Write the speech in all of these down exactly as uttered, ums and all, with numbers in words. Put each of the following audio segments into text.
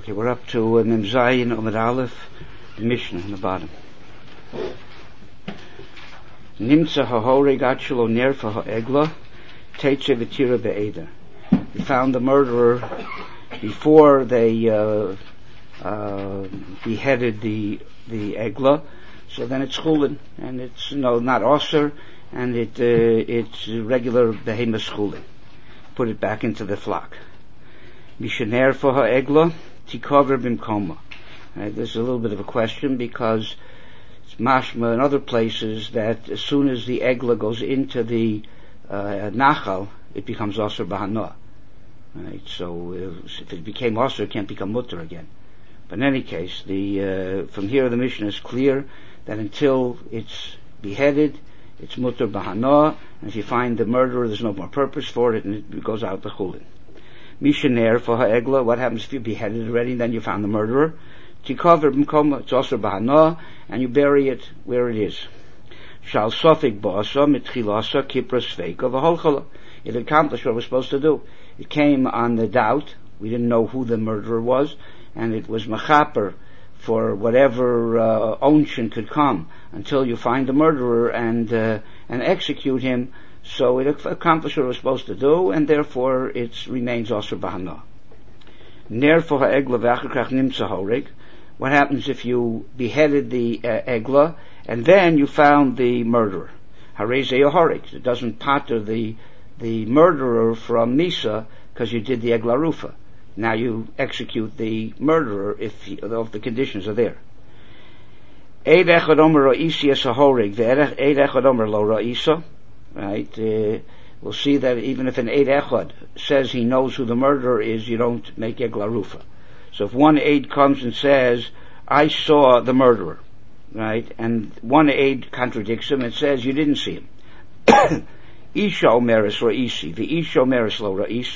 Okay, we're up to uh, Mem Zayin Amud Aleph, the Mishnah on the bottom. Nimtza ha'horeg atshelo nerfa ha'egla, teitze v'tira be'eda. We found the murderer before they uh, uh, beheaded the the egla, so then it's chulin, and it's no not osir, and it uh, it's regular behemoth chulin. Put it back into the flock. Mishener for ha'egla. Tikover bimkoma. Right, there's a little bit of a question because it's mashma in other places that as soon as the egla goes into the uh, nachal, it becomes osir bahana. Right, so if it became osir, it can't become mutter again. But in any case, the uh, from here the Mishnah is clear that until it's beheaded, it's mutter bahana, and if you find the murderer, there's no more purpose for it, and it goes out the chulin. Mishener for ha'egla, what happens if you beheaded already and then you found the murderer? Tikover b'mkoma, it's also bahana, and you bury it where it is. Shal sofik ba'asa mitchilasa kipras feika v'holchala. It accomplished what it was supposed to do. It came on the doubt, we didn't know who the murderer was, and it was machaper for whatever uh, onshin could come until you find the murderer and uh, and execute him. So it accomplished what it was supposed to do, and therefore it remains osir bahana. Ner for ha'egla v'achar nimtza horeg. What happens if you beheaded the uh, egla and then you found the murderer? Harei zeh horeg. It doesn't pater the the murderer from misa because you did the egla rufa. Now you execute the murderer if, he, if the conditions are there. Eid echad omer ra'isi es ha'horeg ve'eid echad omer lo ra'isa. Right, uh, we'll see that even if an Eid Echad says he knows who the murderer is, you don't make Egla Rufa. So if one Eid comes and says, I saw the murderer, right, and one Eid contradicts him and says, you didn't see him. Isha omeres ra'isi, the Isha omeres lo ra'is.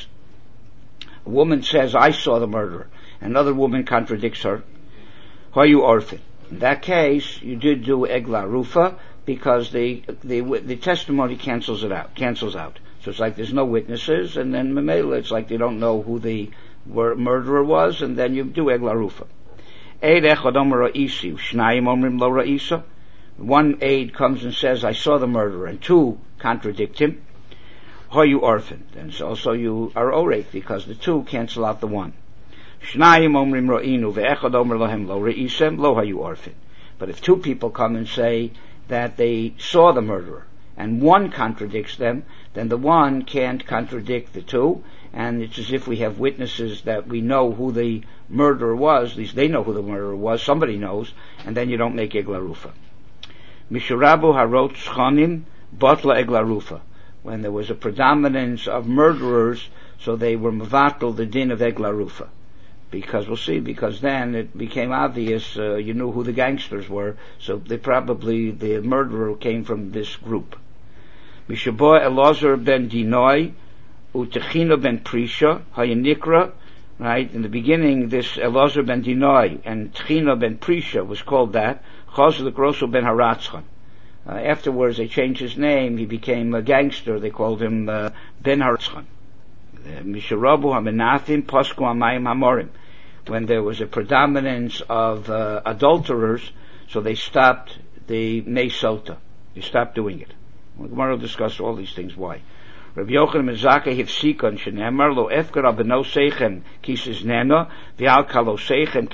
A woman says, I saw the murderer. Another woman contradicts her. Why you orphan? In that case, you did do Egla Rufa, because the, the the testimony cancels it out, cancels out. So it's like there's no witnesses, and then Mamela, it's like they don't know who the murderer was, and then you do Egla Rufa. Eid echad omer ra'isi, shnayim omrim lo ra'isa. One aid comes and says, I saw the murderer, and two contradict him. Ho you orphaned, and so also you are orek, because the two cancel out the one. Shnayim omrim ra'inu, ve'echad omer lohem lo ra'isem, lo ha you orphaned. But if two people come and say that they saw the murderer, and one contradicts them, then the one can't contradict the two, and it's as if we have witnesses that we know who the murderer was, at least they know who the murderer was, somebody knows, and then you don't make Egla Rufa. Misharabu harot shchonim botla Egla Rufa. When there was a predominance of murderers, so they were mevatel the din of Egla Rufa. Because we'll see, because then it became obvious, uh, you knew who the gangsters were, so they probably, the murderer came from this group. Mishaboh Elazar ben Dinoi, Utechino ben Prisha, Hayanikra, right, in the beginning this Elazar ben Dinoi and Tchino ben Prisha was called that, Chaz the Grosso ben Haratzchan. Uh, afterwards they changed his name, he became a gangster, they called him uh, Ben Haratzchan. Misharabu hamenafim posku amayim hamorim. When there was a predominance of uh, adulterers, so they stopped the Mei Sota. They stopped doing it. The Gemara will discuss all these things. Why? Rabbi Yochanan ben Zakkai hifsikon shenemar lo efker abeno seichem kisis neno v'al kalo seichem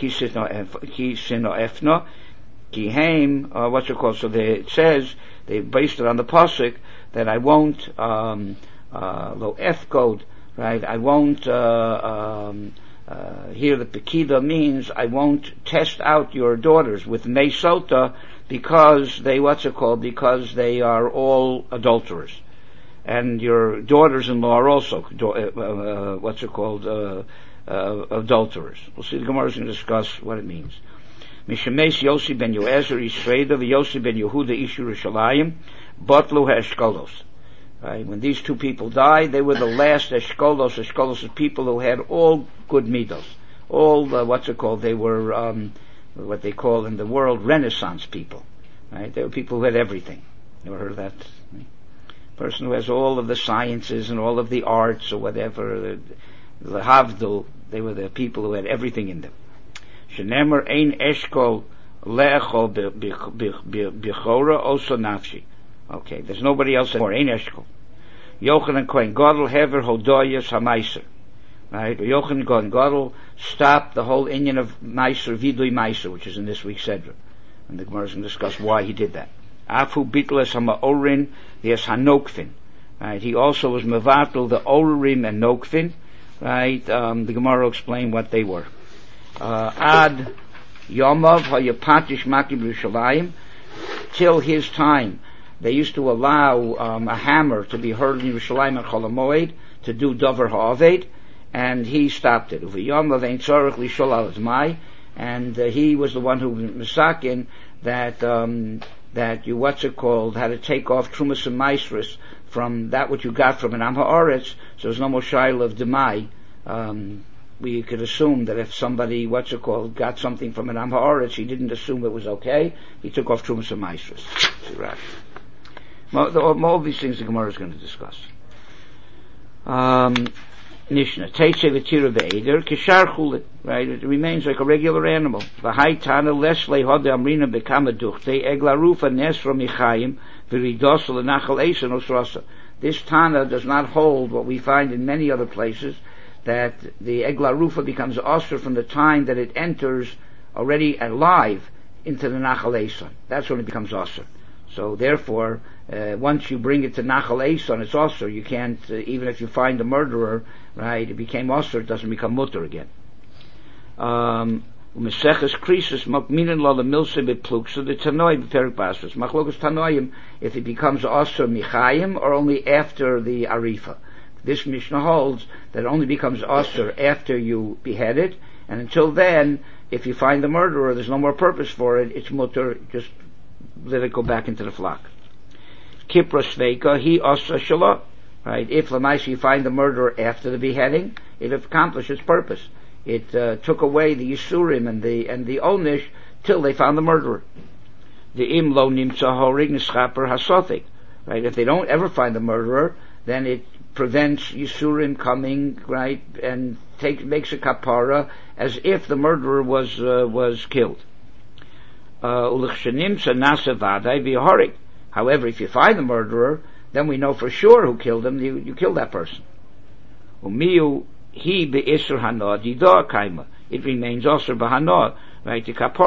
kisino efno kiheim. Uh, what's it called? So they, it says they based it on the pasuk that I won't um, uh, lo efkod. Right, I won't, uh, um, uh, here the Pekida means I won't test out your daughters with Mesota because they, what's it called, because they are all adulterers. And your daughters-in-law are also, uh, uh, what's it called, uh, uh, adulterers. We'll see, the Gemara is going to discuss what it means. Mishemes Yossi ben Yoezer Yisreda v'Yossi ben Yehuda Ishu Rishalayim Botlu HaEshkolos. Right? When these two people died, they were the last Eshkolos. Eshkolos is people who had all good midos. All, uh, what's it called? They were, um, what they call in the world, Renaissance people. Right? They were people who had everything. Never heard of that? Right? Person who has all of the sciences and all of the arts or whatever, the, the Havdil, they were the people who had everything in them. Shenemer ein eshkol le'echol b'chora oso nafshi. Okay, there's nobody else anymore. Ein eshkol. Yochanan Kohen Gadol hever hodoyas hamaiser. Right? Yochanan Kohen Gadol stopped the whole inyan of meiser vidui meiser, which is in this week's Sedra, and the Gemara is going to discuss why he did that. Afu bitles hamaorin yes hanokfin. Right? He also was mevatel the orim and nokfin. Right? Um, the Gemara will explain what they were. Uh, ad Yomov hayapatish maki b'Yerushalayim, till his time. They used to allow um, a hammer to be heard in Yerushalayim and Chol HaMoed to do Dover HaAved, and he stopped it. And uh, he was the one who was misakin that um, that you what's it called had to take off Trumas and Maisris from that what you got from an Am Ha'aretz, so there's no more shail of Demai. Um, we could assume that if somebody what's it called got something from an Am Ha'aretz, he didn't assume it was okay. He took off Trumas and Maisris. All these things the Gemara is going to discuss. Um, Nishna, Teitze v'tira ve'eder, kishar chulit, right? It remains like a regular animal. V'hai tana lesle hode amrina bekama duchte, egla rufa nesra michayim, v'ridosa l'nachal eisa nosrasa. This tana does not hold what we find in many other places, that the egla rufa becomes osir from the time that it enters already alive into the nachal eisa. That's when it becomes osir. So therefore, uh, once you bring it to Nachal Eison, it's osir. You can't, uh, even if you find the murderer, right, it became osir, it doesn't become mutter again. Um, Meseches Krisis Makminin Lo Lemilse Bepluksa the Tanoim Perik Basras. Machlokas Tanoim, if it becomes osir Michayim or only after the Arifa. This Mishnah holds that it only becomes osir after you behead it, and until then, if you find the murderer, there's no more purpose for it, it's mutter, just let it go back into the flock. Kipra Sveika, he asa shala. Right? If Lamaisa you find the murderer after the beheading, it accomplished its purpose. It uh, took away the Yisurim and the and the Onish till they found the murderer. The im lo nimtza horig nischaper hasothic. Right? If they don't ever find the murderer, then it prevents Yisurim coming, right, and take, makes a kapara as if the murderer was uh, was killed. However, if you find the murderer, then we know for sure who killed him. You, you killed that person. It remains also b'hana, right?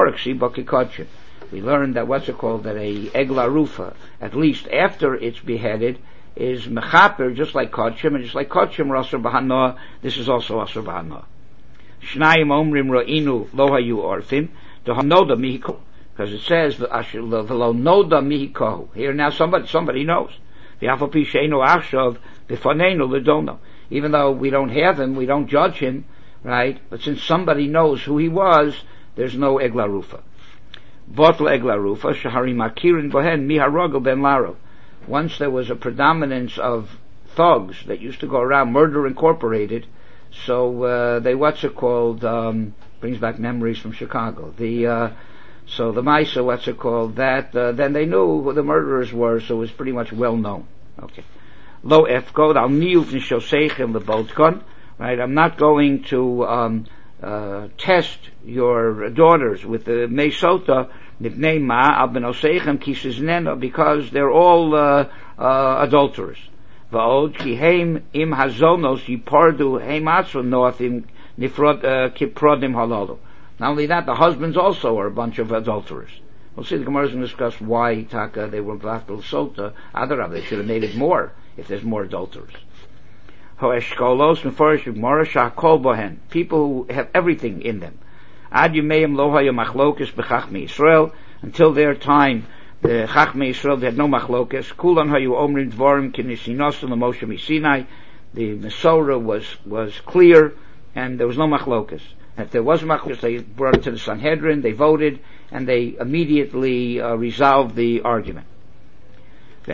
We learned that what's it called, that a egla rufa, at least after it's beheaded, is mechaper, just like kodshim, and just like kodshim are also b'hana. This is also also b'hana. Shnayim omrim ra'inu lo hayu orfim dohanoda mihiko. Because it says v'lo noda mihiko. Here now somebody somebody knows. V'afal pi she'enu achshav b'fanenu l'dono. Even though we don't have him, we don't judge him, right? But since somebody knows who he was, there's no egla rufa. Botl egla rufa shahari makirin bohen miharogel ben laro. Once there was a predominance of thugs that used to go around, Murder Incorporated. So uh, they what's it called? Um, brings back memories from Chicago. The uh, So the Maisa, what's it called, that, uh, then they knew who the murderers were, so it was pretty much well known. Okay. Lo efkod al niyut nishoseichem lebotkon. Right, I'm not going to, um, uh, test your daughters with the Mesota, nipnei ma al benoseichem kisiznena, because they're all, uh, uh, adulterers. Va'od ki heim im hazonos yipardu heim atzo noathim nifrod, uh, kiprodim halalu. Not only that, the husbands also are a bunch of adulterers. We'll see the Gemara is going to discuss why Taka they were Vaftel Sota. Adarav, they should have made it more if there's more adulterers. Hoeshkolos Mefarish Gemara Shakol Bohen. People who have everything in them. Ad Yumeim Lo Haya Machlokes Bechachmei Yisrael. Until their time, the Chachmei Yisrael they had no Machlokes. Kulan Hayu Omrim Dvorim Kinisinos L'Moshe Misinai. The Mesorah was was clear, and there was no Machlokes. If there was machlokes, they brought it to the Sanhedrin, they voted, and they immediately uh, resolved the argument. The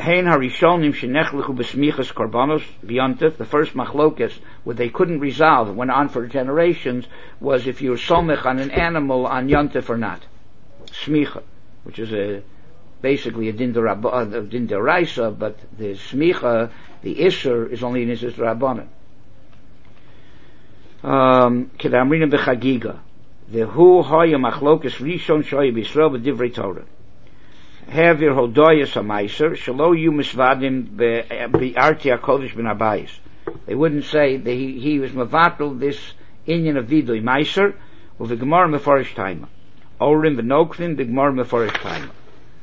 first machlokes, what they couldn't resolve, it went on for generations, was if you were somech on an animal on yontif or not. Smicha, which is a basically a din deraisa, but the smicha, the isser, is only an isser rabbanan. Um, Kedamrina b'chagiga. The hu hoya machlokes rishon shoy b'Yisrael b'divrei Torah. Have your hodoyas hamaiser shelo yu misvadim be'arti hakodesh ben abayis. They wouldn't say that he, he was mevatel this inyan of vidoy meiser with the gemara meforish taima. Orim v'nokvim the gemara meforish taima.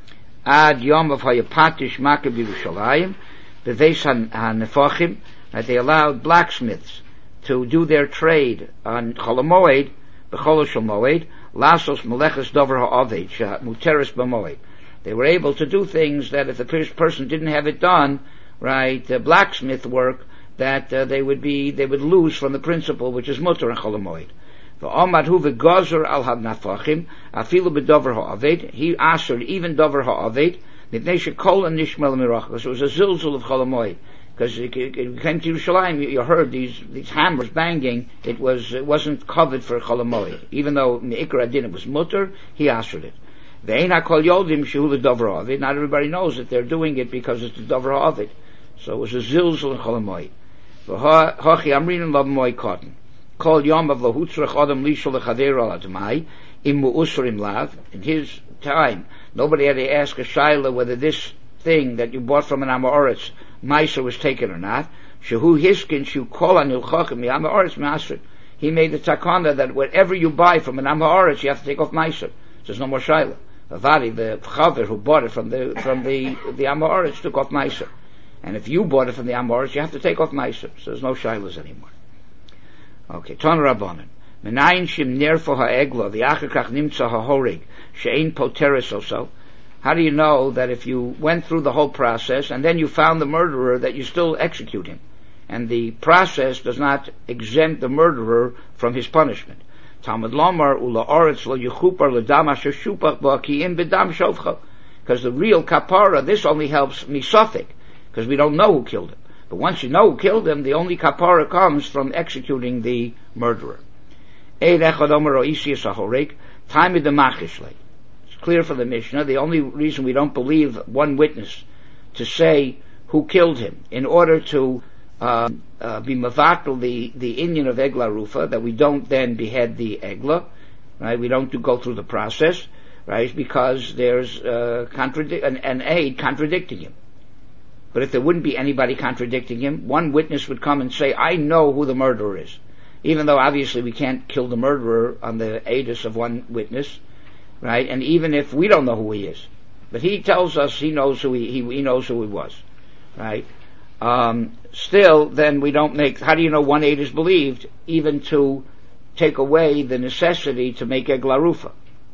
Ad yom of hayapatish makab Yerushalayim beveis hanefachim, that they allowed blacksmiths to do their trade on Chol HaMoed b'chol shel moed lasos meleches dover ha'aved muteres b'moed. They were able to do things that if the person didn't have it done, right, uh, blacksmith work, that uh, they would be, they would lose from the principle which is mutter in Chol HaMoed. V'omad hu v'gozer al ha'nafachim afilu b'dover ha'aved. He answered even dover ha'aved mipnei shekol nishmel mirach. Because it was a zilzul of Chol HaMoed. Because it, it, it came to Yerushalayim, you, you heard these these hammers banging. It was it wasn't covered for Chol HaMoed. Even though Me'ikra Adin it was mutter, he answered it. Not everybody knows that they're doing it because it's the Dover HaOvid. So it was a zilzul in Chol HaMoed. V'hachi amrin lav moed cotton. Kol yom of lahutzrach adam lishol lechader al admai im mu'usrim lav. In his time, nobody had to ask a shaila whether this thing that you bought from an Amoritz Meiser was taken or not. Shehu hiskin shu kol anil chachim mi Amoritz me'asrin. He made the takana that whatever you buy from an Amoritz, you have to take off Meiser. So there's no more shaila. Avadi, the chaver who bought it from the from the the Amoritz took off Meiser, and if you bought it from the Amoritz, you have to take off Meiser. So there's no shilas anymore. Okay, Ton Rabbanan. Menayin shim nerfo ha'egla v'achakach nimtza ha'horig she'ein poteres also. How do you know that if you went through the whole process and then you found the murderer, that you still execute him, and the process does not exempt the murderer from his punishment? Talmud Lomar ula oretz lo yuchupar ledam asher shupach ba'kiim bedam shovcha. Because the real kapara, this only helps misafik, because we don't know who killed him. But once you know who killed him, the only kapara comes from executing the murderer. Eid echad omer o isias hahorik taimid demachishle. It's clear from the Mishnah. The only reason we don't believe one witness to say who killed him, in order to Uh, uh, be mavatal the the inyan of egla rufa, that we don't then behead the egla, right? We don't do, go through the process, right? Because there's uh, contradic- an, an aid contradicting him. But if there wouldn't be anybody contradicting him, one witness would come and say, "I know who the murderer is," even though obviously we can't kill the murderer on the aidus of one witness, right? And even if we don't know who he is, but he tells us he knows who he he, he knows who he was, right? Um, still, then we don't make, how do you know one aid is believed, even to take away the necessity to make egla rufa?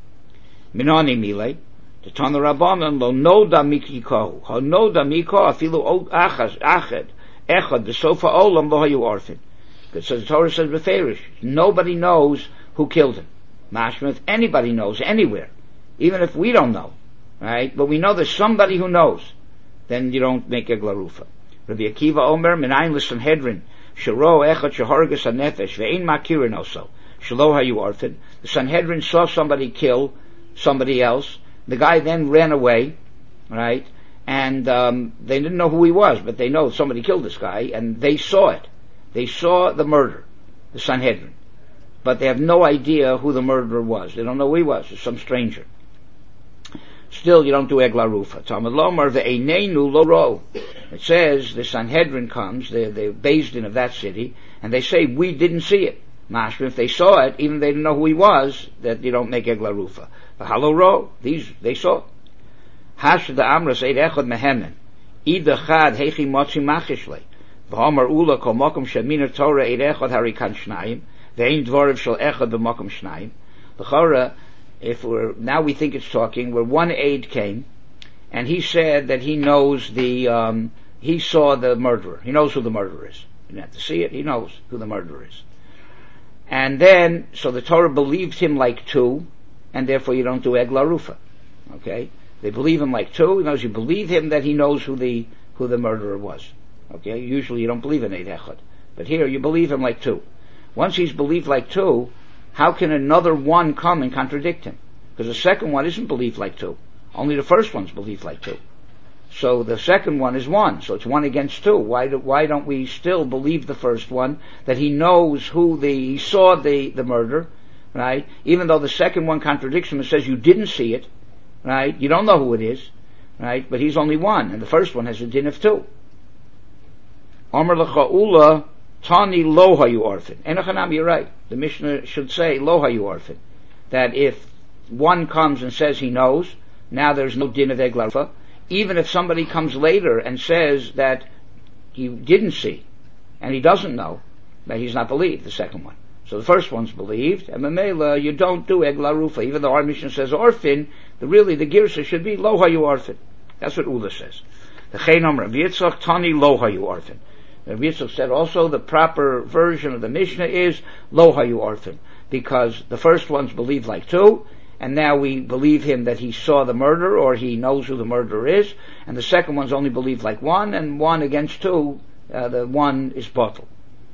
Minoni mile, the Tana Rabbanan, lo noda mikiko, ho noda miko, afilu achas, ached, echad, the sofa olam, lo hayu orphan. So the Torah says, beferish, nobody knows who killed him. Mashma, if anybody knows, anywhere, even if we don't know, right? But we know there's somebody who knows, then you don't make egla rufa. Rabbi Akiva Omer, Menayin l'Sanhedrin, Sharo echad shehorges hanefesh, ve'ein makirin also, shelo hayu orphan. The Sanhedrin saw somebody kill somebody else. The guy then ran away, right? And um, they didn't know who he was, but they know somebody killed this guy, and they saw it. They saw the murder, the Sanhedrin. But they have no idea who the murderer was. They don't know who he was. It's some stranger. Still, you don't do egla rufa. Talmud Lomar ve'einenu lo ro. It says the Sanhedrin comes, the the Beis Din of that city, and they say we didn't see it. Mashma, if they saw it, even if they didn't know who he was, that you don't make egla rufa. V'halo ro, these they saw. Hash the amras eid echad mehemen, ida chad hechi motzi machishle. V'hamar ula kol makom sheminer Torah eid echad harikan shnayim, ve'ein dvoriv shel echad b'makom shnayim. L'chora, if we're, now we think it's talking, where one aide came, and he said that he knows the, um, he saw the murderer. He knows who the murderer is. You don't have to see it, he knows who the murderer is. And then, so the Torah believed him like two, and therefore you don't do egla rufa. Okay? They believe him like two, in other words, you believe him that he knows who the, who the murderer was. Okay? Usually you don't believe in eid echad. But here, you believe him like two. Once he's believed like two, how can another one come and contradict him? Because the second one isn't believed like two. Only the first one's believed like two. So the second one is one. So it's one against two. Why do, why don't we still believe the first one, that he knows who the, he saw the, the murder, right? Even though the second one contradicts him and says you didn't see it, right? You don't know who it is, right? But he's only one, and the first one has a din of two. Amar l'cha'ula tani lo hayu orphan. Enochanam, you're right. The Mishnah should say lo hayu orphan. That if one comes and says he knows, now there's no din of egla rufa. Even if somebody comes later and says that he didn't see, and he doesn't know, that he's not believed, the second one. So the first one's believed, and Mamela, you don't do egla rufa. Even though our Mishnah says orphan, the really the girsa should be lo hayu orphan. That's what Ula says. The Cheinam Rabbi Yitzchak tani lo hayu orphan. Rabbi Yitzchak said also the proper version of the Mishnah is lo hayu orphan, because the first one's believed like two, and now we believe him that he saw the murder or he knows who the murderer is, and the second one's only believed like one, and one against two, uh, the one is bottle.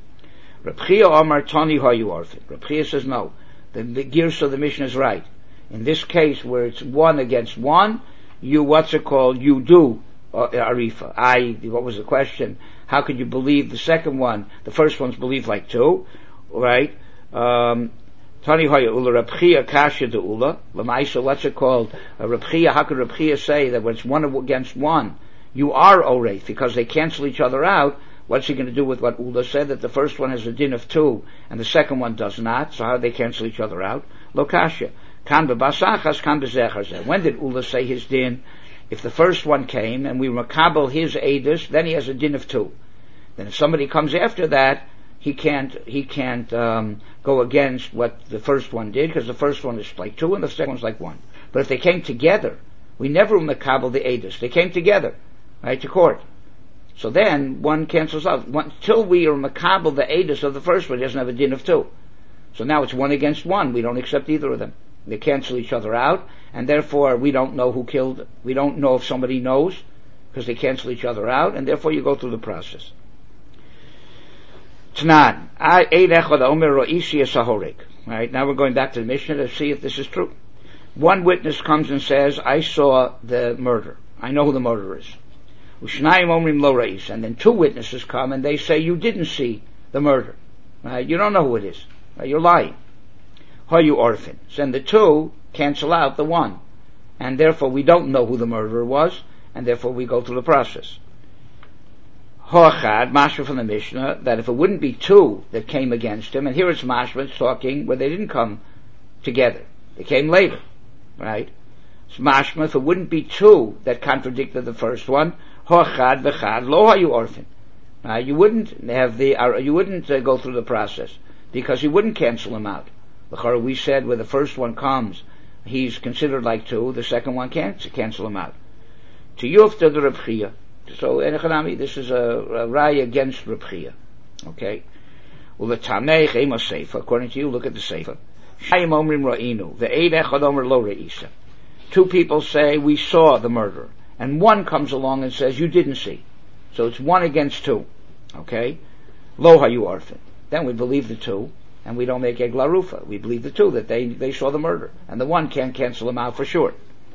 Reb Chia Amar tani hayu orphan. Reb Chia says no, the, the girsa of the Mishnah is right. In this case where it's one against one, you, what's it called, you do uh, arifa. I, what was the question? How could you believe the second one? The first one's believed like two, right? Um, Tani Haya Ula Reb Chia Kasha de Ula. Lamaisa, what's it called? Uh, Reb Chia, how could Reb Chia say that when it's one against one, you are Oreth, because they cancel each other out? What's he going to do with what Ula said, that the first one has a din of two, and the second one does not? So how do they cancel each other out? Lo Kasha. Kan bebasachas, kan bezechar. When did Ula say his din? If the first one came, and we makabel his edus, then he has a din of two. Then if somebody comes after that, he can't, he can't, um, go against what the first one did, because the first one is like two and the second one's like one. But if they came together, we never makabel the edus. They came together, right, to court. So then, one cancels out. Until we are makabel the edus of the first one, he doesn't have a din of two. So now it's one against one. We don't accept either of them. They cancel each other out, and therefore we don't know who killed it. We don't know if somebody knows, because they cancel each other out, and therefore you go through the process. Tnan, right, now we're going back to the Mishnah to see if this is true. One witness comes and says, I saw the murder. I know who the murderer is. And then two witnesses come and they say, you didn't see the murder. Right? You don't know who it is. Right? You're lying. Are you orphan? And the two cancel out the one. And therefore we don't know who the murderer was, and therefore we go through the process. Hochad, mashma from the Mishnah, that if it wouldn't be two that came against him, and here it's mashma, it's talking where they didn't come together. They came later. Right? It's mashma, if it wouldn't be two that contradicted the first one, hochad v'chad lo hayu orphan. Right? You wouldn't have the, uh, you wouldn't uh, go through the process, because you wouldn't cancel him out. We said where the first one comes, he's considered like two, the second one can't cancel him out. To Yufta the Reb Chia. So, Enochanami, this is a, a raya against Reb Chia. Okay? Uletamech ema seifa. According to you, look at the seifa. Shayim omrim ra'inu. Ve'ed echad omer lo re'isa. Two people say, we saw the murderer. And one comes along and says, you didn't see. So it's one against two. Okay? Lo hayu orphan. Then we believe the two, and we don't make egla rufa. We believe the two, that they, they saw the murder. And the one can't cancel them out for sure.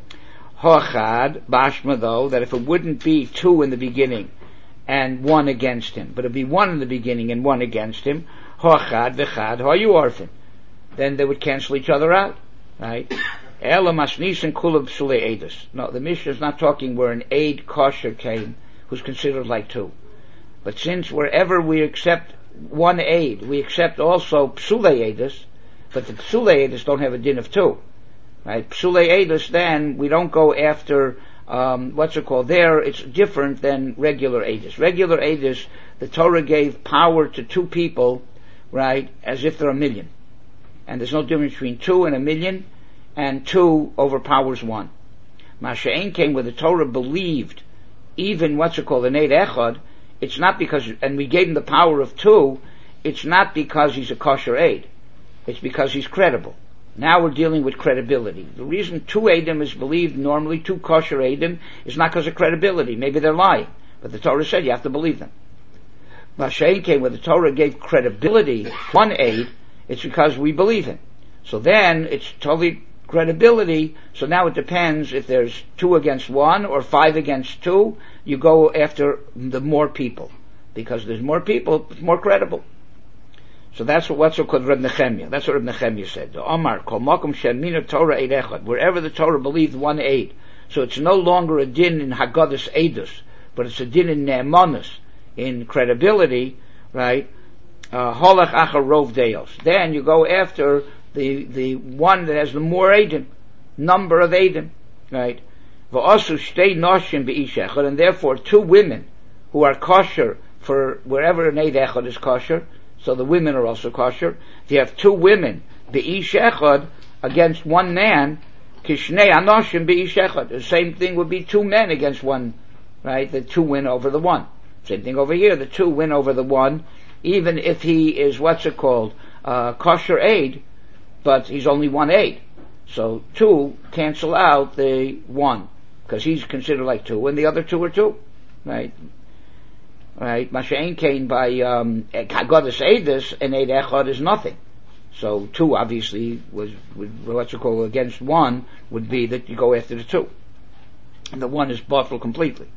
Hochad, bashma though, that if it wouldn't be two in the beginning and one against him, but it'd be one in the beginning and one against him, hochad v'chad hayu orphan. Then they would cancel each other out. Right? Ela masnis and kulab psulei edus. No, the Mishnah is not talking where an aid kosher came, who's considered like two. But since wherever we accept one aid, we accept also psulei edus, but the psulei edus don't have a din of two. Right? Psulei edus, then we don't go after um, what's it called? There, it's different than regular edus. Regular edus, the Torah gave power to two people, right, as if they're a million, and there's no difference between two and a million, and two overpowers one. Masha'en came where the Torah believed, even what's it called, an eid echad. It's not because, and we gave him the power of two. It's not because he's a kosher aid. It's because he's credible. Now we're dealing with credibility. The reason two Eidim is believed normally, two kosher Eidim, is not because of credibility. Maybe they're lying. But the Torah said you have to believe them. Mashiach came where the Torah gave credibility to one Eid, it's because we believe him. So then it's totally credibility, so now it depends if there's two against one or five against two, you go after the more people. Because there's more people, it's more credible. So that's what, what's called Reb Nechemia. That's what Reb Nechemia said. The Omar, Kol Makom Shemina Torah Eid Echad. Wherever the Torah believed one aid. So it's no longer a din in Haggadus Eidus, but it's a din in Ne'emanus, in credibility, right? Holach Achar Rov Deos. Then you go after the, the one that has the more Eidim, number of Eidim, right? V'asu Shtei Noshim Be'ish Echad, and therefore two women who are kosher for wherever an Eid Echad is kosher, so the women are also kosher. If you have two women, be'ish echad, against one man, kishnei anoshim be'ish echad. The same thing would be two men against one, right? The two win over the one. Same thing over here. The two win over the one, even if he is, what's it called, uh, kosher aid, but he's only one aid. So two cancel out the one, because he's considered like two, and the other two are two, right? Right, Masha'en Kain by um Haggadus Eidus and Eid Echad is nothing. So two obviously was would, what's it called against one would be that you go after the two. And the one is bottled completely.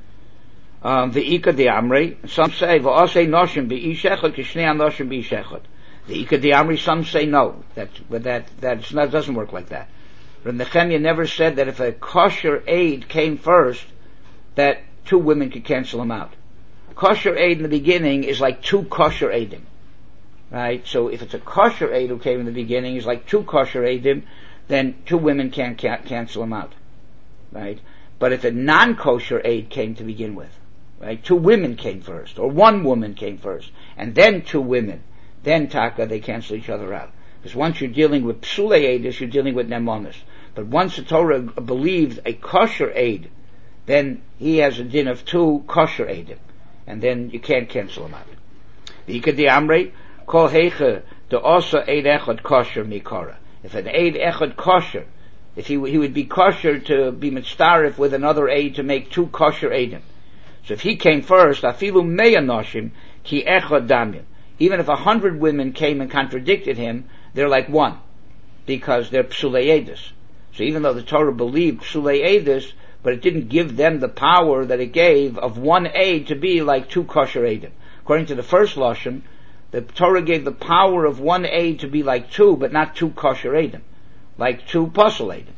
Um the Ika de Amri, some say Va'asei Noshim Be'ish Echad Kishnei Noshim Be'ish Echad. The Ika de Amri, some say no. That but that that not, doesn't work like that. Reb Nechemia never said that if a kosher aid came first, that two women could cancel him out. Kosher aid in the beginning is like two kosher aidim, right? So if it's a kosher aid who came in the beginning, is like two kosher aidim, then two women can't ca- cancel him out, right? But if a non-kosher aid came to begin with, right? Two women came first, or one woman came first, and then two women, then taka, they cancel each other out. Because once you're dealing with psulei aidis, you're dealing with nemonis. But once the Torah believed a kosher aid, then he has a din of two kosher aidim. And then you can't cancel them out. The Ikadi Amrei, Kol Heiche, the Osa Eid Echad Kosher Mikara. If an Eid Echad Kosher, if he, he would be kosher to be mitzdarif with another aid to make two kosher aidim. So if he came first, Afilu Meya Noshim, Ki Echad Damim. Even if a hundred women came and contradicted him, they're like one. Because they're Psulei Eidus. So even though the Torah believed Psulei Eidus, but it didn't give them the power that it gave of one aid to be like two kosher aidim. According to the first lashon, the Torah gave the power of one aid to be like two, but not two kosher aidim, like two pasul aidim.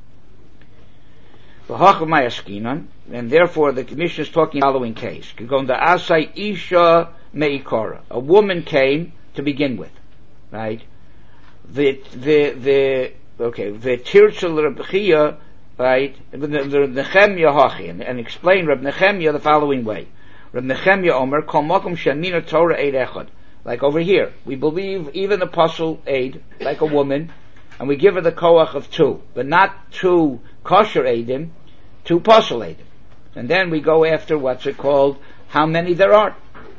And therefore, the commission is talking the following case: Asai Isha Meikora. A woman came to begin with, right? The the the okay the Tirtzal Reb Chia. Right, the Nechemia Hachi, and, and explain Reb Nechemia the following way. Reb Nechemia Omer, Kol Makom Shemina Torah Eid Echad. Like over here, we believe even the apostle aid, like a woman, and we give her the koach of two, but not two kosher aidim, two apostle aidim. And then we go after what's it called, how many there are.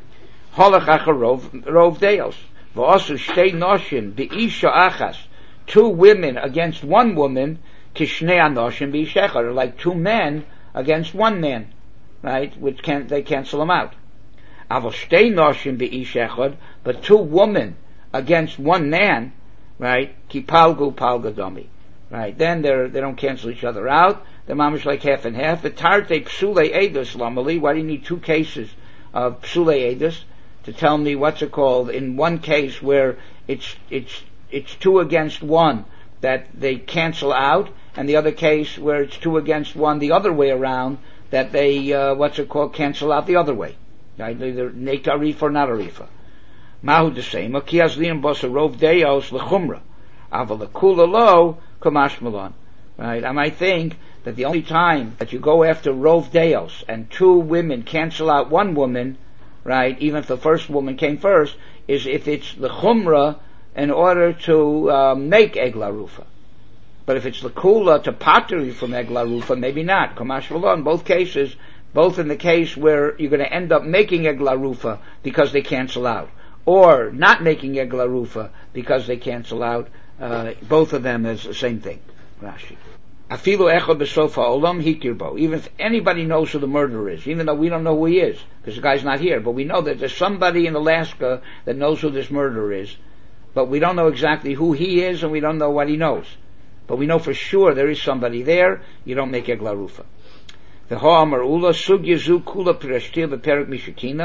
Holach Achar Rov Deos. V'asu Shtei Noshim Be'isha Achas. Two women against one woman, Kishnei Anoshim Be'ish Echad, or like two men against one man, right? Which can they cancel them out. Aval Shtei Noshim Be'ish Echad, but two women against one man, right? Ki Palgu Palga Domi, right? Then they they don't cancel each other out. They're mamish like half and half. The Tarte Psulei Eidus Lamali. Why do you need two cases of Psulei Eidus to tell me what's it called? In one case where it's it's it's two against one that they cancel out, and the other case where it's two against one the other way around, that they, uh, what's it called, cancel out the other way. Right? Either make arifa or not arifa. Mahu the same. Akiyaz liam bosa rov deos lechumra. Aval lekula lo kamash malon. Right? I might think that the only time that you go after rov deos and two women cancel out one woman, right, even if the first woman came first, is if it's lechumra in order to uh, make egla rufa. But if it's the kula to pottery from egla rufa, maybe not. Kamash v'lo, in both cases, both in the case where you're going to end up making egla rufa because they cancel out, or not making egla rufa because they cancel out, uh, both of them is the same thing. Rashi. Afilu echad b'sofa olam hikirbo. Even if anybody knows who the murderer is, even though we don't know who he is, because the guy's not here, but we know that there's somebody in Alaska that knows who this murderer is, but we don't know exactly who he is, and we don't know what he knows. But we know for sure there is somebody there. You don't make egla rufa. The ha'amar ula sugya zu kula pirashtir beperik mishakina.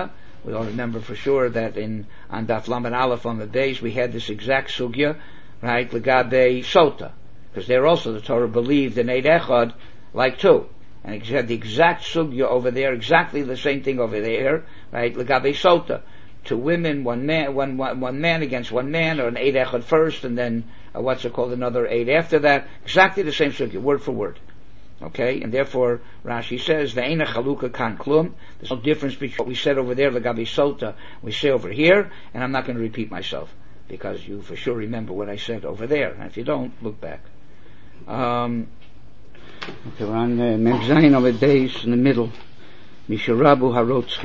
We all remember for sure that in on Daf Lamed Aleph on the days we had this exact sugya, right? Legabe Sota, because there also the Torah believed in Eid Echad like two, and it had the exact sugya over there, exactly the same thing over there, right? Legabe Sota, two women, one man, one, one one man against one man, or an Eid Echad first, and then uh, what's it called, another Eid after that, exactly the same sugya, word for word. Okay, and therefore Rashi says ve'ena chaluka kan klum. There's no difference between what we said over there, legabi sota, we say over here, and I'm not going to repeat myself because you for sure remember what I said over there. And if you don't, look back. Um, okay, we're on uh, Mem Zayin of the days in the middle. Misharabu harotzchim.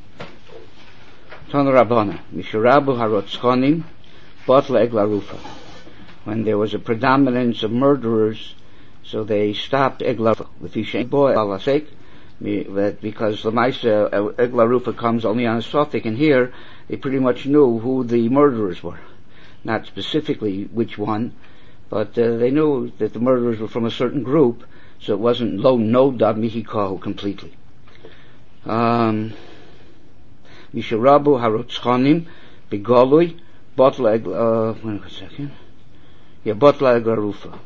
Ton Rabbana. Misharabu harotzchonim bot le'eglarufa. When there was a predominance of murderers, so they stopped Eglarufa with Yishen Boy Alasek, because the Maisa Eglarufa comes only on a Sophic, and here they pretty much knew who the murderers were. Not specifically which one, but uh, they knew that the murderers were from a certain group, so it wasn't Lo Nodab Mihikahu completely. Um, Misharabu Harotzchanim Begolui Botla uh wait a second. Yeah, Botla Eglarufa.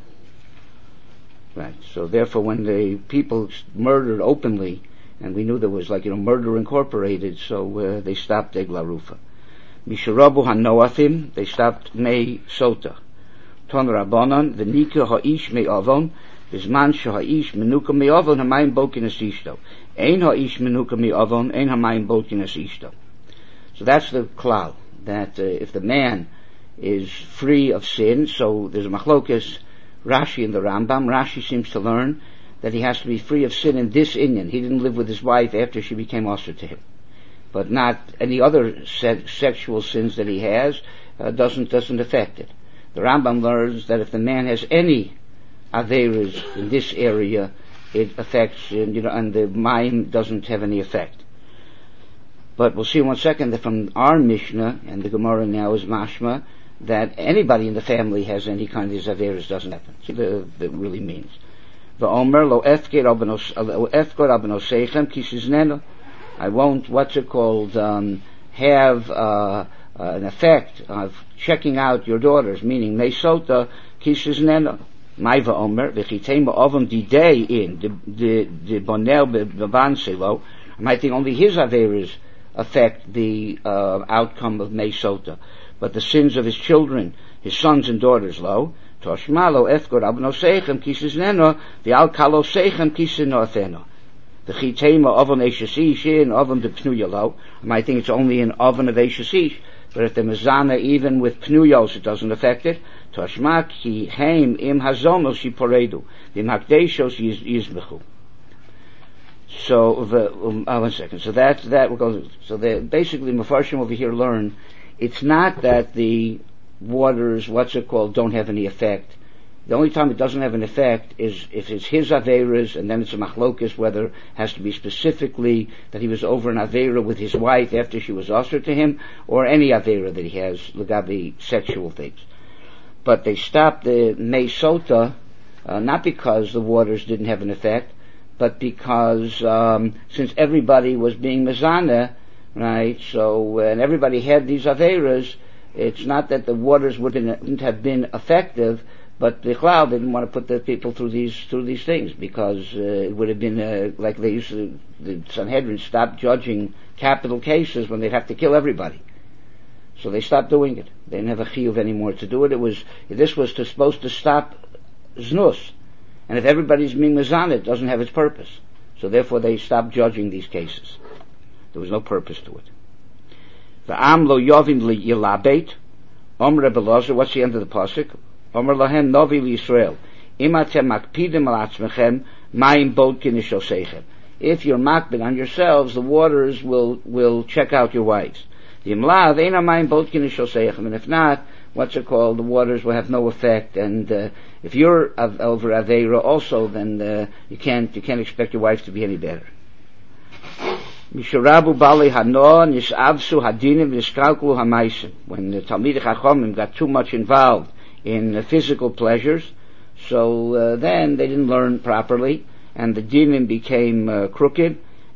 Right. So therefore, when the people murdered openly, and we knew there was like you know murder incorporated, so uh, they stopped Eglarufa. Misharabu hanoathim, they stopped Mei Sota. Ton Rabbanon, the Nika ha'ish me avon, bisman sha'ish menuka me avon hamayim bokin asishto. Ein ha'ish menuka me avon, ein hamayim bokin asishto. So that's the klal, that uh, if the man is free of sin, so there's a machlokas. Rashi and the Rambam, Rashi seems to learn that he has to be free of sin in this inyan. He didn't live with his wife after she became usher to him, but not any other se- sexual sins that he has uh, doesn't doesn't affect it. The Rambam learns that if the man has any averas in this area, it affects, and, you know, and the mayim doesn't have any effect. But we'll see in one second that from our Mishnah, and the Gemara now is mashma, that anybody in the family has any kind of these averas doesn't happen. See what that really means. V'omer lo efker abenoseichem kishizneno. I won't, what's it called, um, have uh, uh, an effect of checking out your daughters, meaning meisota kishizneno. My v'omer v'chitema ovam didei in the the bonel bebanselo. I might think only his averas affect the uh, outcome of meisota. But the sins of his children, his sons and daughters, lo, toshmalo ethkor abnoseichem kisisneno, the alkalo seichem kisinotheno. The chitema oven eshasish in oven de pnuya lo. I might think it's only an oven of eshasish, but if the mezana even with pnuyos it doesn't affect it. Toshma ki heim im hazonos shiporedu, the makdeshos yizbechu. So the um, oh, one second. So that's that. We'll go. So the basically Mefarshim over here learn. It's not that the waters, what's it called, don't have any effect. The only time it doesn't have an effect is if it's his averas, and then it's a machlokas, whether it has to be specifically that he was over an avera with his wife after she was usher to him, or any avera that he has, legabi sexual things. But they stopped the meisota, uh, not because the waters didn't have an effect, but because um, since everybody was being mezaneh, right, so, and everybody had these averas, it's not that the waters wouldn't have been effective, but the cloud didn't want to put the people through these, through these things, because, uh, it would have been, uh, like they used to, the Sanhedrin stopped judging capital cases when they'd have to kill everybody. So they stopped doing it. They didn't have a chiyuv anymore to do it. It was, this was to, supposed to stop znus. And if everybody's being mezaneh, it doesn't have its purpose. So therefore they stopped judging these cases. There was no purpose to it. V'am lo yovim li yilabet. Omer Rebbe Elazar, what's the end of the pasuk? Omer lahem novi li Yisrael. Im atem makpidim al atzmechem, mayim bodkin ishoseichem. If you're makpid on yourselves, the waters will, will check out your wives. Im lav, eina mayim bodkin ishoseichem. And if not, what's it called? The waters will have no effect. And, uh, if you're av- over Aveira also, then, uh, you can't, you can't expect your wife to be any better. Misharabu bali hano nisavsu hadinim niskalkulu hamaisim. When the Talmidei Chachomim got too much involved in uh, physical pleasures, so uh, then they didn't learn properly, and the dinim became uh, crooked,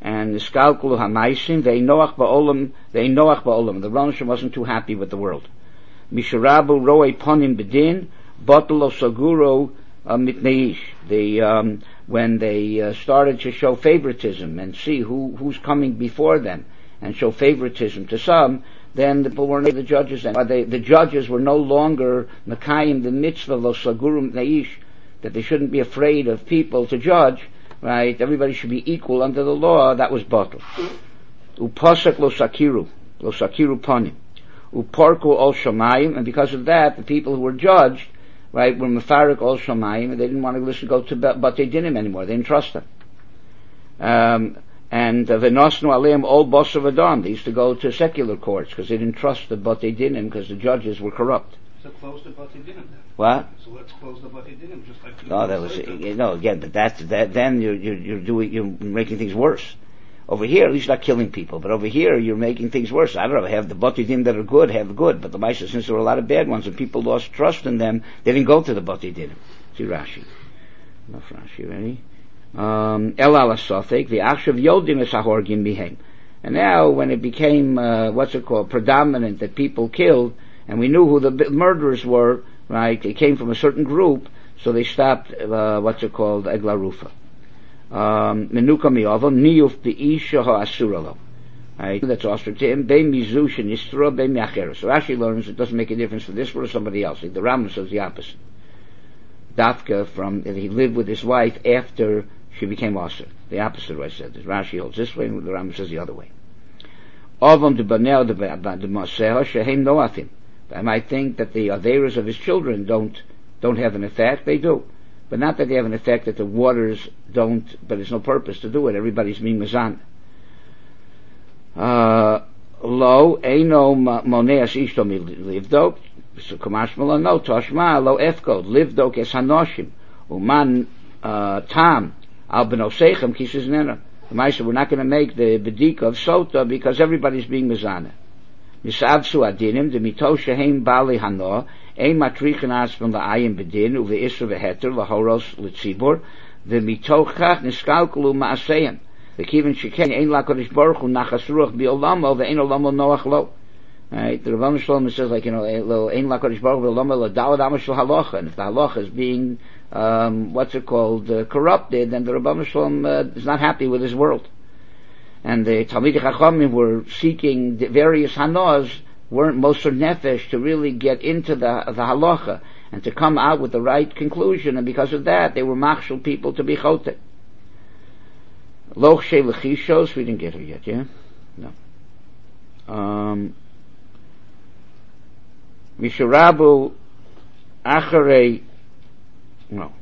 and Niskalkulu Hamaisim, they Noach Ba'olam, they Noach Ba'olam. The Ronshim wasn't too happy with the world. Misharabu Roe Ponim Bedin, Botolo Saguro Mitneish. The, um, when they uh, started to show favoritism and see who, who's coming before them and show favoritism to some, then the people weren't the judges. And they, the judges were no longer Makayim, the mitzvah, Lo Saguro Mitneish, that they shouldn't be afraid of people to judge. Right, everybody should be equal under the law. That was bottle. Uposek lo sakiru, lo sakiru ponim, uporku ol shamayim, and because of that, the people who were judged, right, were mefarik ol shamayim, and they didn't want to listen, go to batei dinim anymore. They didn't trust them. Um, and v'nosnu aleim ol bosav adam. They used to go to secular courts because they didn't trust the batei dinim because the judges were corrupt. So close the batei dinim then. What? So let's close the batei dinim, just like. No, that was you know again, but that's that. Then you're you're, you're doing you're making things worse. Over here, at least you're not killing people, but over here you're making things worse. I don't know. Have the batei dinim that are good, have good, but the Maisa, since there were a lot of bad ones and people lost trust in them, they didn't go to the batei dinim. See Rashi. No Rashi, ready? Um, El ala sofek the akshav yodim es hahorgim bihem. And now, when it became uh, what's it called, predominant that people killed, and we knew who the murderers were. Right, they came from a certain group, so they stopped, uh, what's it called, Egla Rufa. Menuka mi'ovam, niyuf bi'isha ha'asuralo. Right, that's also to him, be mizush and istra, be mi'achera. So Rashi learns it doesn't make a difference for this one or somebody else. Like the Rambam says the opposite. Dafka, from, he lived with his wife after she became Asur. The opposite way I said. Rashi holds this way, and the Rambam says the other way. Ovam de banel de maseha, shehem noathim. I might think that the averas of his children don't don't have an effect. They do, but not that they have an effect that the waters don't. But there's no purpose to do it. Everybody's being mazan. Lo eino moneas ishto livdok. So kamash no toshma lo efkod livdok es hanoshim uman tam al benosechem kishes nena. The Maisa, we're not going to make the bedika of sota because everybody's being mazana. Misavsu adinim, the mito shehem bali hano, ein matrichin aspen la'ayim bedin, uve isra veheter, lahoros l'tzibur, the mito chach niskalkulu ma'aseyim. The kivin sheken, ein lakodesh baruch hu nachas ruach bi'olamo, ve'ein olamo noach lo. Right, the Ravana Shalom says, like, you know, ein lakodesh baruch hu bi'olamo lo da'od amashul halacha, and if the halacha is being, um, what's it called, uh, corrupted, then the Ravana Shalom uh, is not happy with his world. And the Talmidei Chachamim were seeking the various hanos, weren't Moser Nefesh to really get into the the halacha and to come out with the right conclusion, and because of that they were machshel people to be chotek. Loch Shei Lechishos, we didn't get here yet, yeah? No. Um, Misharabu Acharei, no.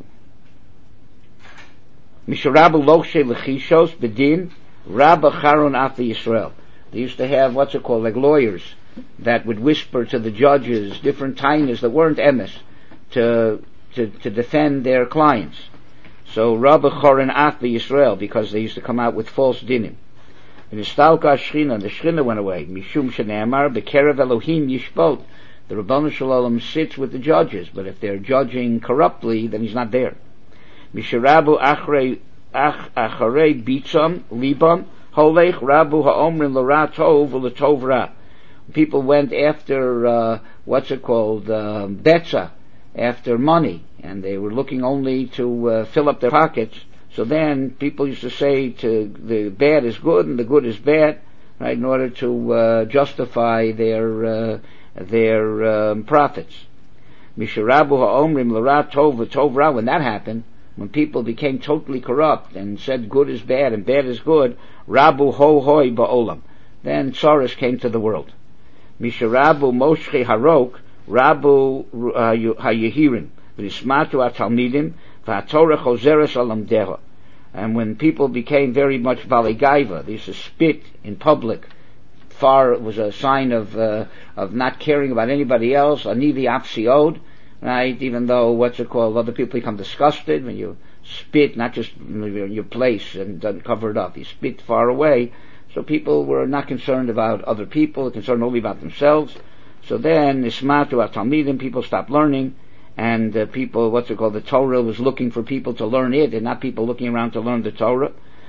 Misharabu Loch Shei Lechishos, Bedin, Rabba Charon Afi Yisrael. They used to have, what's it called, like lawyers that would whisper to the judges different tainas that weren't emes to, to, to defend their clients. So Rabba Charon Afi Yisrael, because they used to come out with false dinim. In the Stalka Shchina, the Shchina went away. Mishum Shene'amar, Bekerev Elohim Yishpot. The Rabbanu Shalom sits with the judges, but if they're judging corruptly, then he's not there. Misharabu Achrei Acharei Bitzam Libam Holech Rabu Haomrim Lara Tov L'Tov Ra. People went after uh, what's it called uh, Betza, after money, and they were looking only to uh, fill up their pockets. So then people used to say to the bad is good and the good is bad, right? In order to uh, justify their uh, their um, profits. Misharabu Haomrim Lara Tov L'Tov Ra. When that happened, when people became totally corrupt and said good is bad and bad is good, Rabu ho hoi ba'olam. Then Tsaris came to the world. Misharabu Moshchi Harok, Rabu Hayehirim, V'nismatu Atalmidim, V'atorah Chozeres Alamdeha. And when people became very much Baligaiva, they used to spit in public. Far it was a sign of uh, of not caring about anybody else. Anivi Afsiod. Right, even though what's it called, other people become disgusted when you spit, not just in your place and don't cover it up. You spit far away, so people were not concerned about other people, concerned only about themselves. So then, Ismatu Atalmidim, people stopped learning, and uh, people, what's it called, the Torah was looking for people to learn it, and not people looking around to learn the Torah.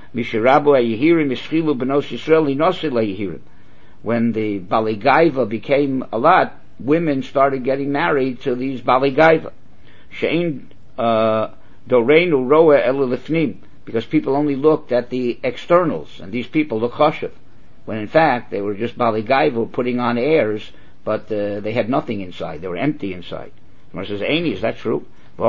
Mishirabu Yehirim Yischilu Benos Yisrael Linosi Yehirim. When the Baligaiva became a lot, women started getting married to these Baligaiva. Shein Doreinu Roa Elulifnim, because people only looked at the externals, and these people look chashuv, when in fact they were just Baligaiva putting on airs, but uh, they had nothing inside. They were empty inside. Gemara says, "Eini, is that true?" A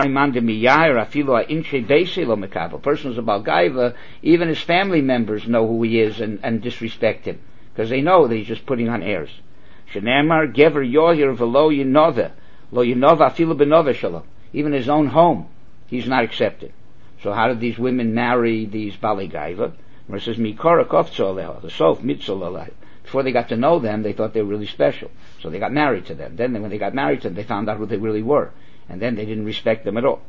person who's a Balgaiva, even his family members know who he is and, and disrespect him, because they know that he's just putting on airs. Shenemar gever yohir v'lo yinova, lo yinova afilu benova shalom. Even his own home, he's not accepted. So how did these women marry these Baligaiva? It says, Mikora kofzo aleha, the sof mitzol aleha. Before they got to know them, they thought they were really special. So they got married to them. Then when they got married to them, they found out who they really were. And then they didn't respect them at all.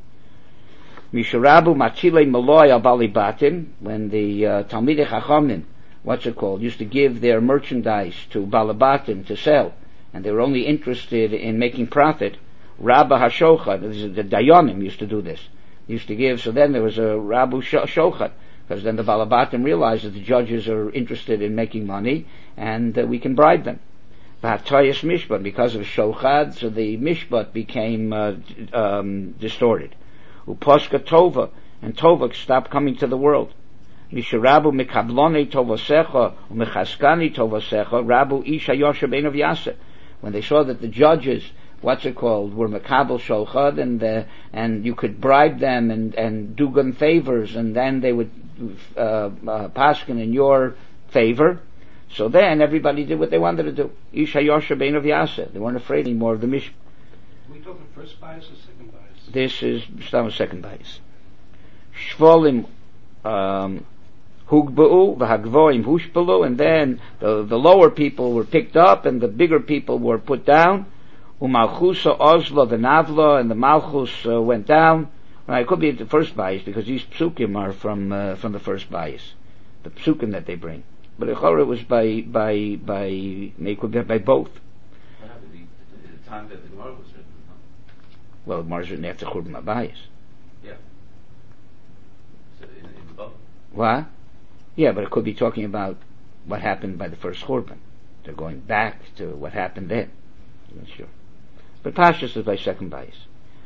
Misharabu machile maloi al balibatim, when the uh, Talmidei Chachamim, what's it called, used to give their merchandise to balibatim to sell, and they were only interested in making profit. Rabba Hashochad, the Dayanim used to do this. They used to give, so then there was a Rabu Shochad, because then the balibatim realized that the judges are interested in making money, and uh, we can bribe them. V'hatayas mishpat, because of shochad, so the mishpat became uh, um, distorted. Uposka tova, and tova stopped coming to the world. Misharabu mekablone tovasecha, umechaskani tovasecha, rabu isha yosha ben of yaseh. When they saw that the judges, what's it called, were mekabel shochad, and uh, and you could bribe them and and do them favors, and then they would uh, uh, paskin in your favor. So then everybody did what they wanted to do. Isha Yosha Bein of Yaseh. They weren't afraid anymore of the Mishpat. Are we talking first bias or second bias? This is Stam second bias. Shvolim um, Hugba'u v'hagvoim hushpalu, and then the, the lower people were picked up and the bigger people were put down. Umalchusa Ozla v'navla, and the Malchus uh, went down. Well, it could be the first bias because these psukim are from uh, from the first bias, the psukim that they bring. But it was by by by it could be by both. What happened the, the time that the Gemara was written? Huh? Well, the Gemara was written after Churban Abayis. Yeah. So in, in both. What? Yeah, but it could be talking about what happened by the first Churban. They're going back to what happened then. I'm not sure. But Pashas is by second bias.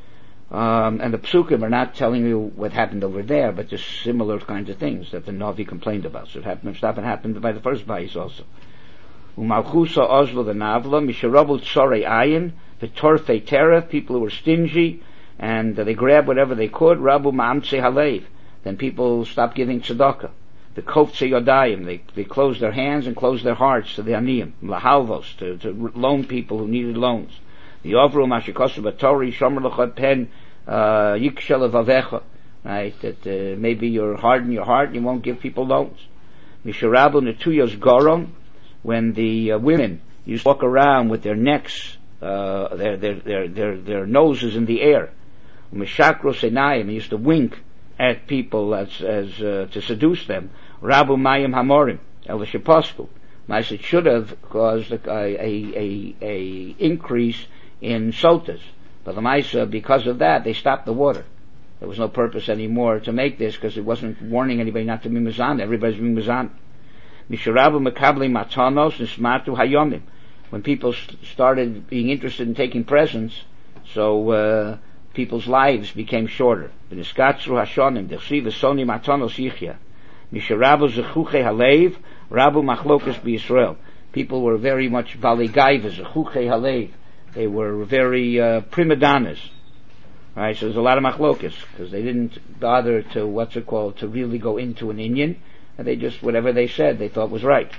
Um, and the psukim are not telling you what happened over there, but just similar kinds of things that the Navi complained about. So it happened, it happened by the first bias also. Umalchusa Ozla the Navla, Misharabul Tsore Ayin, Vitorfe Teref, people who were stingy, and uh, they grabbed whatever they could. Rabu Ma'amtse Halev, then people stopped giving tzedakah. The Kofze Yodayim, they, they closed their hands and closed their hearts to the Aniyim, Lahalvos, to, to loan people who needed loans. The Ovru Mashikosu Batori, Shomer Lechad Pen, Yikshel Vavecha, right, that uh, maybe you're hard in your heart and you won't give people loans. Misharabu Netuyos Gorom, when the uh, women used to walk around with their necks, uh, their, their, their, their, their noses in the air. Mishakro Senayim, they used to wink at people as, as uh, to seduce them. Rabu Mayim Hamorim, Elishaposku. Nice, it should have caused a, a, a, a increase in sotas. But the Maisa, because of that, they stopped the water. There was no purpose anymore to make this because it wasn't warning anybody not to be mizan. Everybody's being mizan. Misharabu makabli matanos and smatu hayomim. When people started being interested in taking presents, so uh, people's lives became shorter. B'niskatzru hashonim dechsi v'soni matanos yichya. Misharabu zechuche halev rabu machlokas b'Yisrael. People were very much valigaiva zechuche halev. They were very uh, prima donnas, right? So there's a lot of machlokas because they didn't bother to what's it called to really go into an inyan, and they just whatever they said they thought was right.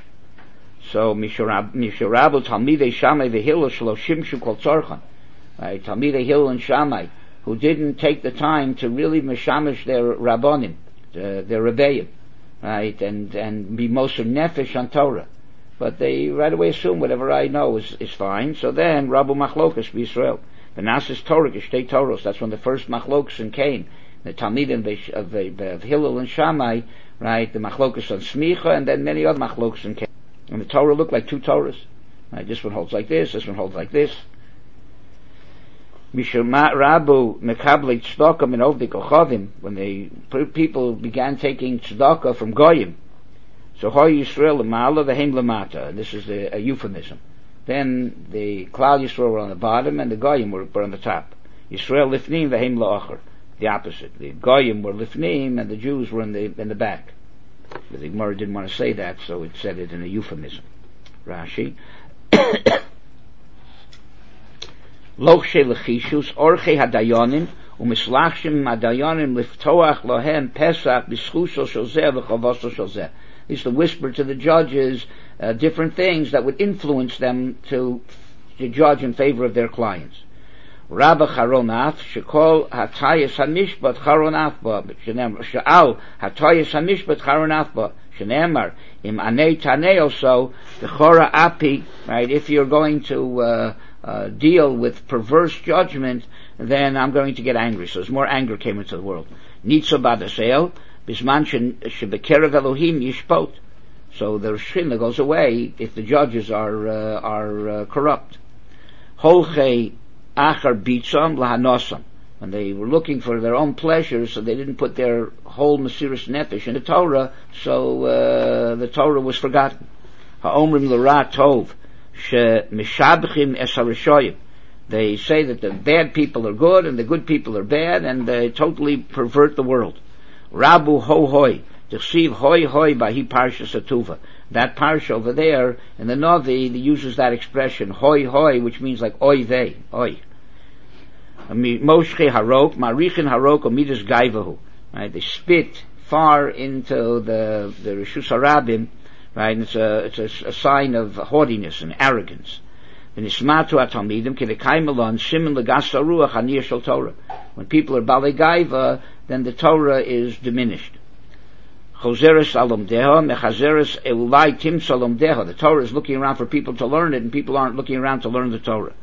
So Misharabu Talmidei Shammai v'Hillel shelo shimshu kol tzorchan, right? Talmidei Hillel and Shammai who didn't take the time to really mishamish their rabbonim, uh, their rebbeim, right, and and be moser nefesh on Torah. But they right away assume whatever I know is, is fine. So then, Rabu Machlokas b'Yisrael. The Nasis Torah, Geshtei Toros, that's when the first Machlokas came. The Talmidim of, of, of Hillel and Shammai, right, the Machlokas on Smicha, and then many other Machlokas came. And the Torah looked like two Torahs. Right, this one holds like this, this one holds like this. Mishma Rabu Mekabli Tzedakah min Ovdei Kochavim, when the people began taking tzedakah from Goyim. So Hoy Yisrael Lamala Vehem Lamata. This is a, a euphemism. Then the Klal Yisrael were on the bottom and the Goyim were, were on the top. Yisrael Lifnim Vehem La'achar. The opposite. The Goyim were Lifnim and the Jews were in the in the back. The Gemara didn't want to say that, so it said it in a euphemism. Rashi. Lochshe lechishus orche hadayonim umislachshim hadayonim liftoach lohem pesach b'schuso shozeh v'chavoso shozeh. He used to whisper to the judges uh, different things that would influence them to, to judge in favor of their clients. Rabba Charonaf shekol hatayas hamishpat Charonaf ba she'al hatayas hamishpat Charonaf ba shenemar im anei tanei also the chora api. Right, if you're going to uh, Uh, deal with perverse judgment, then I'm going to get angry. So as more anger came into the world. Nitzo badasel, bisman shebekerev Elohim yishpot. So the shchina goes away if the judges are uh, are uh, corrupt. Holchei achar bitzam lahanosam. When they were looking for their own pleasures, so they didn't put their whole Mesiras Nefesh in the Torah, so uh, the Torah was forgotten. Ha'omrim l'ra tov. They say that the bad people are good and the good people are bad, and they totally pervert the world. Rabu ho hoi, deceive hoi hoi bahi parsha satuva. That parsha over there in the Navi uses that expression hoi hoi, which means like oi vei, oi. Moshche harok, marichin harok, omidas gaivahu. Right, they spit far into the the Rishus Harabim. Right, and it's a it's a, a sign of haughtiness and arrogance. When people are balei gaiva, then the Torah is diminished. The Torah is looking around for people to learn it, and people aren't looking around to learn the Torah.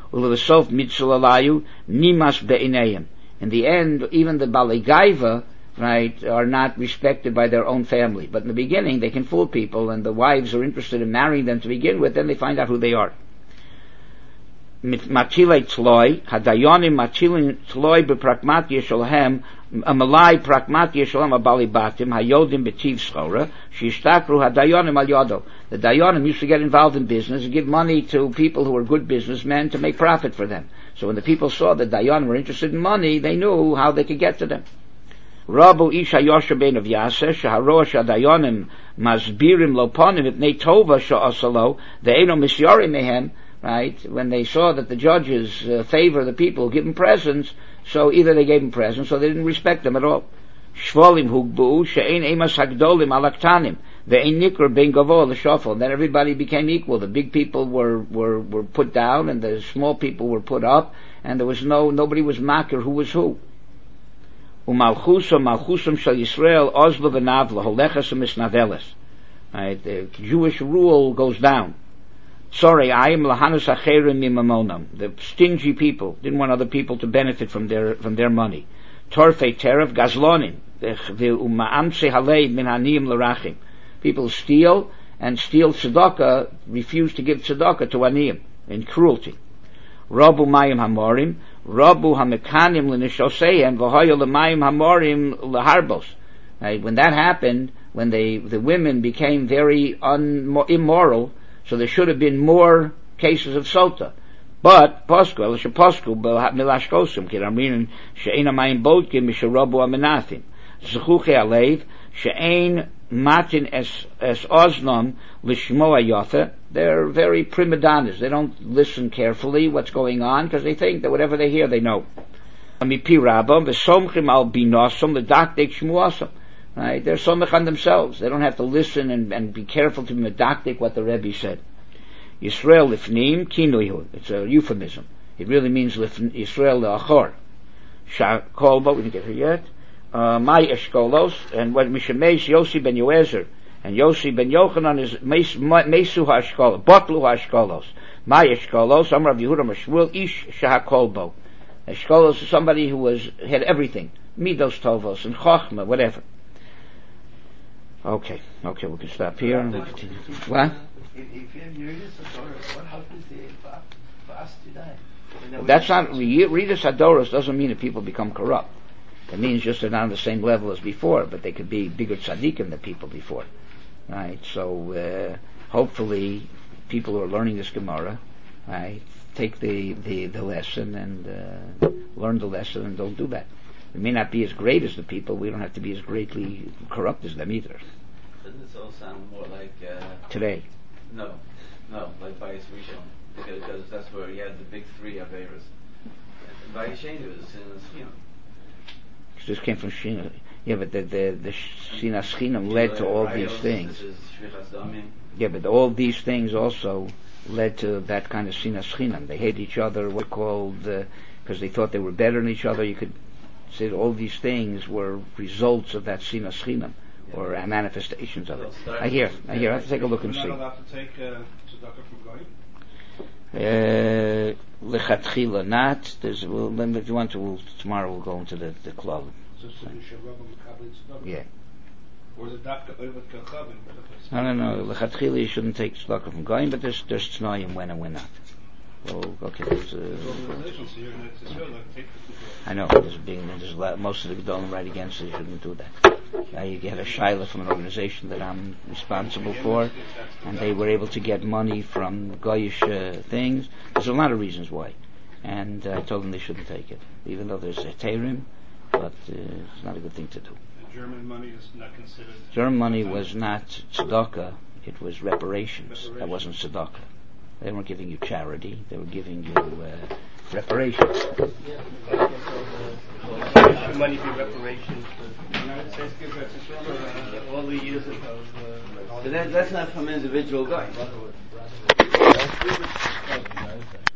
In the end, even the balei gaiva, right, are not respected by their own family. But in the beginning, they can fool people, and the wives are interested in marrying them to begin with, then they find out who they are. Machilei tloi, hadayonim machilei tloi b'pragmatia sholhem, amalai pragmatia sholhem abali batim, hayodim b'tiv schora, shishtakru hadayonim al yodo. The dayonim used to get involved in business and give money to people who were good businessmen to make profit for them. So when the people saw that dayonim were interested in money, they knew how they could get to them. Rabu Isha Yosha ben of Yaseh, Shaharosh Adayonim Masbirim Loponim Ipnei Tova Sha'asalo, the Eno Misyari Mehem, right? When they saw that the judges uh, favor the people, give them presents, so either they gave them presents or they didn't respect them at all. Shvolim Hugbu, She'ein Emas Hagdolim Alaktanim, the Ein Nikr Ben Gavo, the Shofel. Then everybody became equal. The big people were, were, were put down and the small people were put up, and there was no, nobody was makir who was who. Umalchusam malchusam shel Yisrael ozlo v'navla holechas u'misnaveles. Right, the Jewish rule goes down. Sorry, I am lahanus acherim mimamonam. The stingy people didn't want other people to benefit from their from their money. Torfei terev gazlonim v'umaamse halei min haniyim l'rachim. People steal and steal tzedakah, refuse to give tzedakah to aniyim in cruelty. Rabu mayim hamorim. Rabu hamekanim l'nishoseihem v'hoyo l'mayim hamorim l'harbos. Right, when that happened, when they the women became very un, immoral, so there should have been more cases of sota. But posku el sheposku milashkosim kiramrin she'ein hamayim bodkim misharabu amenathim zechuche alev she'ein matin es es oznom lishmoa yotha. They're very prima donnas. They don't listen carefully what's going on because they think that whatever they hear they know. Amipi rabam v'somchim al binosom l'dakdek shmuasam. Right? They're somech on themselves. They don't have to listen and, and be careful to be medakdik what the Rebbe said. Yisrael lifnim kinuihu. It's a euphemism. It really means Yisrael le'achor. Shakolbo, we didn't get here yet. Uh, my eshkolos, and what Mishemesh Yossi ben Yoezer, and Yossi ben Yochanan is Mesu ha'eshkolos, Botlu ha'eshkolos. My eshkolos, Amar Rav Yehuda Mashmuel, Ish shahakolbo. Eshkolos is somebody who was, had everything. Midos tovos, and chochma, whatever. Okay, okay, we can stop here and we'll continue. What? If, if you have Yeridus Torah, what happens to us today? That's not, Readus Hadoros doesn't mean that people become corrupt. It means just they're not on the same level as before, but they could be bigger tzaddikim than people before. Right? So, uh, hopefully, people who are learning this Gemara, right, take the, the, the lesson and uh, learn the lesson and don't do that. We may not be as great as the people, we don't have to be as greatly corrupt as them either. Doesn't this all sound more like... Uh, Today. No, no, like Bayis Rishon. Because, because that's where you had the big three Averas. And Bayis Sheni was Sin Eschinam. This came from Shina. Yeah, but the, the, the Sinas Chinam led to all these things. Yeah, but all these things also led to that kind of Sinas Chinam. They hate each other, what called, because uh, they thought they were better than each other. You could say that all these things were results of that Sinas Chinam, or uh, manifestations of it. I hear, I hear. I have to take a look and see. You're not allowed to take uh, tzedakah from Goyim? Lechatchila not. There's, we'll, then if you want to, we'll, tomorrow we'll go into the, the club. So, so you should rub them with Yeah. Or the dafka with kachavim. No, no, no. Lechatchila you shouldn't take tzedakah from Goyim, but there's there's tznoyim when and when not. Well, okay. There's, uh, I know. There's being there's a lot, most of the Gedolim right against it. You shouldn't do that. Uh, you get a shaila from an organization that I'm responsible for, and they were able to get money from Goyish uh, things. There's a lot of reasons why, and uh, I told them they shouldn't take it, even though there's a terim, but uh, it's not a good thing to do. The German money is not considered. German money was not tzedakah; it was reparations. Reparation. That wasn't tzedakah. They weren't giving you charity; they were giving you uh, reparations. Should money be reparations for the United States give us for all the years of... Uh, so that, that's not from individual guys.